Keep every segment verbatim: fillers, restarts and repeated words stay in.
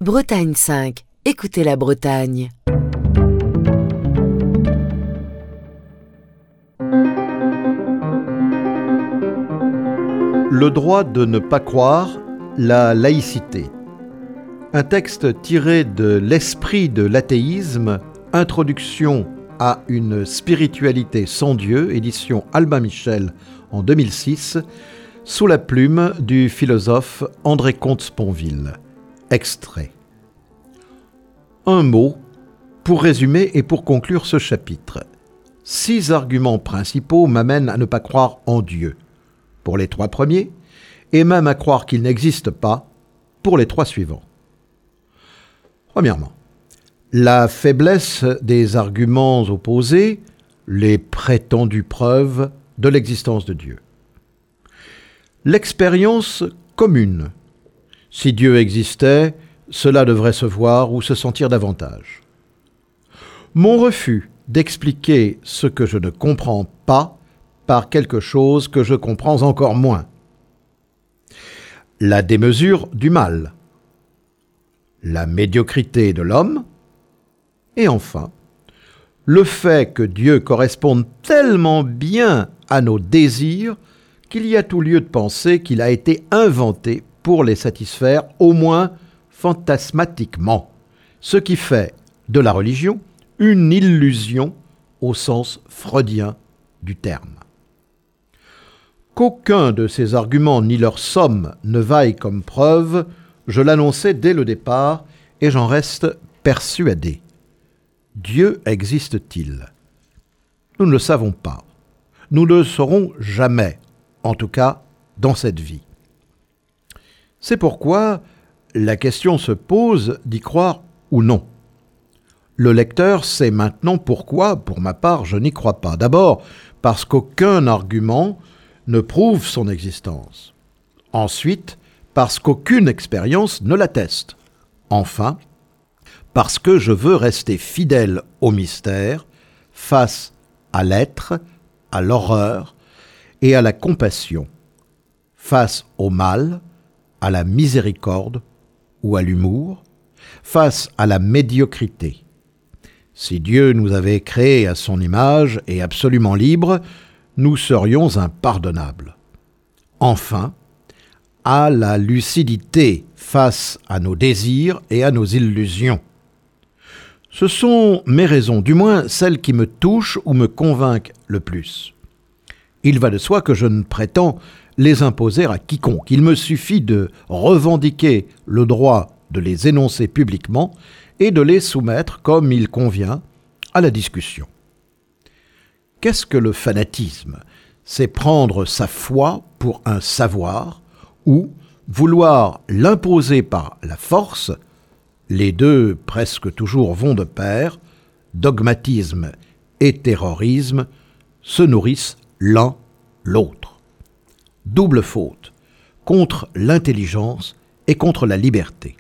Bretagne cinq. Écoutez la Bretagne. Le droit de ne pas croire, la laïcité. Un texte tiré de l'esprit de l'athéisme, Introduction à une spiritualité sans Dieu, édition Albin Michel en deux mille six, sous la plume du philosophe André Comte-Sponville. Extrait. Un mot pour résumer et pour conclure ce chapitre. Six arguments principaux m'amènent à ne pas croire en Dieu, pour les trois premiers, et même à croire qu'il n'existe pas, pour les trois suivants. Premièrement, la faiblesse des arguments opposés, les prétendues preuves de l'existence de Dieu. L'expérience commune. Si Dieu existait, cela devrait se voir ou se sentir davantage. Mon refus d'expliquer ce que je ne comprends pas par quelque chose que je comprends encore moins. La démesure du mal. La médiocrité de l'homme. Et enfin, le fait que Dieu corresponde tellement bien à nos désirs qu'il y a tout lieu de penser qu'il a été inventé pour les satisfaire, au moins fantasmatiquement, ce qui fait de la religion une illusion au sens freudien du terme. Qu'aucun de ces arguments ni leur somme ne vaille comme preuve, je l'annonçais dès le départ et j'en reste persuadé. Dieu existe-t-il ? Nous ne le savons pas. Nous ne le saurons jamais, en tout cas dans cette vie. C'est pourquoi la question se pose d'y croire ou non. Le lecteur sait maintenant pourquoi, pour ma part, je n'y crois pas. D'abord, parce qu'aucun argument ne prouve son existence. Ensuite, parce qu'aucune expérience ne l'atteste. Enfin, parce que je veux rester fidèle au mystère face à l'être, à l'horreur et à la compassion, face au mal, à la miséricorde ou à l'humour, face à la médiocrité. Si Dieu nous avait créés à son image et absolument libres, nous serions impardonnables. Enfin, à la lucidité face à nos désirs et à nos illusions. Ce sont mes raisons, du moins celles qui me touchent ou me convainquent le plus. Il va de soi que je ne prétends les imposer à quiconque. Il me suffit de revendiquer le droit de les énoncer publiquement et de les soumettre, comme il convient, à la discussion. Qu'est-ce que le fanatisme ? C'est prendre sa foi pour un savoir ou vouloir l'imposer par la force. Les deux, presque toujours, vont de pair. Dogmatisme et terrorisme se nourrissent l'un l'autre. Double faute, contre l'intelligence et contre la liberté.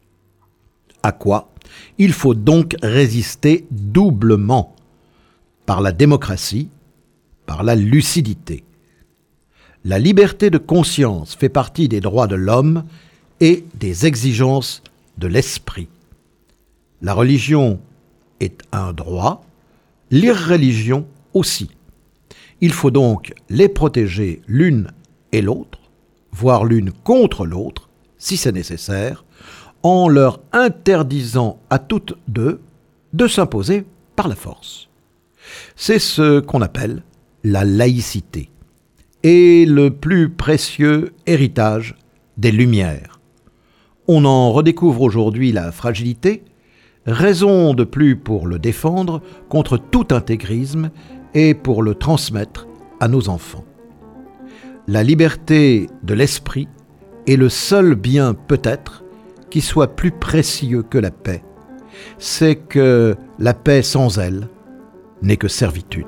À quoi il faut donc résister doublement, par la démocratie, par la lucidité. La liberté de conscience fait partie des droits de l'homme et des exigences de l'esprit. La religion est un droit, l'irréligion aussi. Il faut donc les protéger l'une et l'autre, voire l'une contre l'autre, si c'est nécessaire, en leur interdisant à toutes deux de s'imposer par la force. C'est ce qu'on appelle la laïcité, et le plus précieux héritage des Lumières. On en redécouvre aujourd'hui la fragilité, raison de plus pour le défendre contre tout intégrisme et pour le transmettre à nos enfants. La liberté de l'esprit est le seul bien peut-être qui soit plus précieux que la paix. C'est que la paix sans elle n'est que servitude.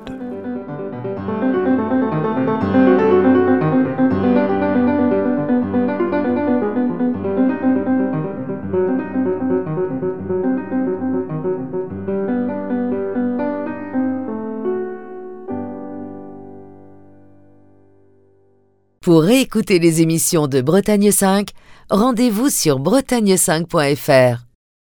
Pour réécouter les émissions de Bretagne cinq, rendez-vous sur bretagne cinq point f r.